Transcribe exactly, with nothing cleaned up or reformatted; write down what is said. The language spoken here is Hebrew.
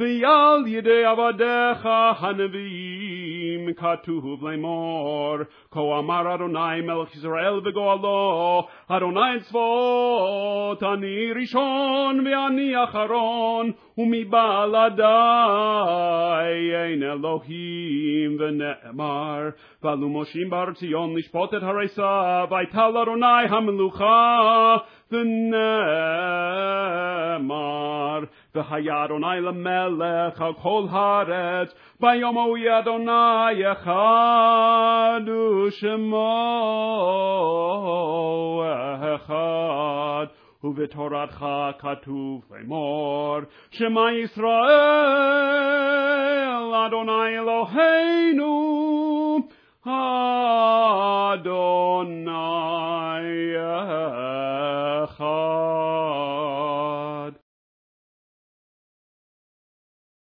ועל ידי עבדיך הנביאים כתוב לאמור, כה אמר אדוני מלך ישראל וגואלו, אדוני צבאות, אני ראשון ואני אחרון, ומבלעדי אין אלוהים. ונאמר, ועלו מושיעים בהר ציון לשפוט את הריסה, ויטל אדוני המלוכה. ונאמר, והיה אדוני למלך על כל הארץ, ביום ההוא יהיה אדוני אחד ושמו אחד. ובתורתך כתוב לאמור, שמע ישראל אדוני אלוהינו